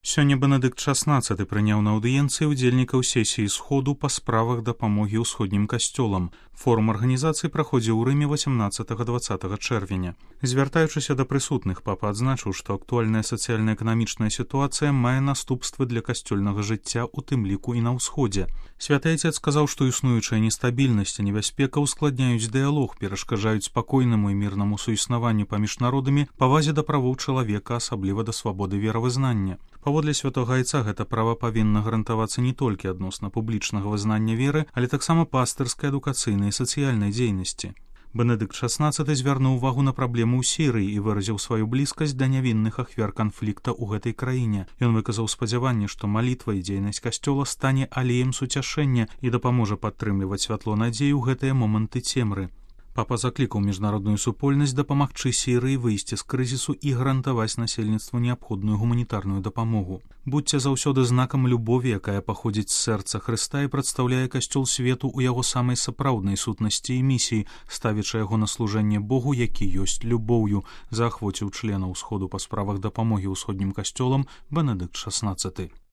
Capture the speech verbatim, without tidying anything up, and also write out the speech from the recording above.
Сёння Бенедыкт шаснаццаты прыняў на аўдыенцыі ўдзельнікаў сесіі сходу па справах дапамогі ўсходнім касцёлам. Форум арганізацыі праходзіў у Рыме васямнаццатага-дваццатага чэрвеня. Звяртаючыся да прысутных, папа адзначыў, што актуальная сацыяльна-эканамічная сітуацыя мае наступствы для касцёльнага жыцця, у тым ліку і на ўсходзе. Святы Айцец сказаў, што існуючая нестабільнасць і небяспека ускладняюць дыялог, перашкаджаюць спакойнаму і мірнаму суіснаванню паміж народамі, павазе да правоў чалавека, асабліва да свабоды веравызнання. Паводле святога Айца гэта права павінна гарантавацца не толькі адносна публічнага вызнання веры, але таксама пастырскай, адукацыйнай і сацыяльнай дзейнасці. Бенедыкт шаснаццаты звярнуў увагу на праблему ў Сірыі і выразіў сваю блізкасць да нявінных ахвяр канфлікта ў гэтай краіне. Ён выказаў спадзяванне, што малітва і дзейнасць касцёла стане алеем суцяшэння і дапаможа падтрымліваць святло надзеі ў гэтыя моманты цемры. Папа заклікаў міжнародную супольнасць дапамагчы Сірыі выйсці з крызісу і гарантаваць насельніцтву неабходную гуманітарную дапамогу. Будзьце заўсёды знакам любові, якая паходзіць з сэрца Хрыста і прадстаўляе касцёл свету ў яго самай сапраўднай сутнасці і місіі, ставячы яго на служэнне Богу, які ёсць любоўю, заахвоціў членаў сходу па справах дапамогі ўсходнім касцёлам Бенедыкт шаснаццаты.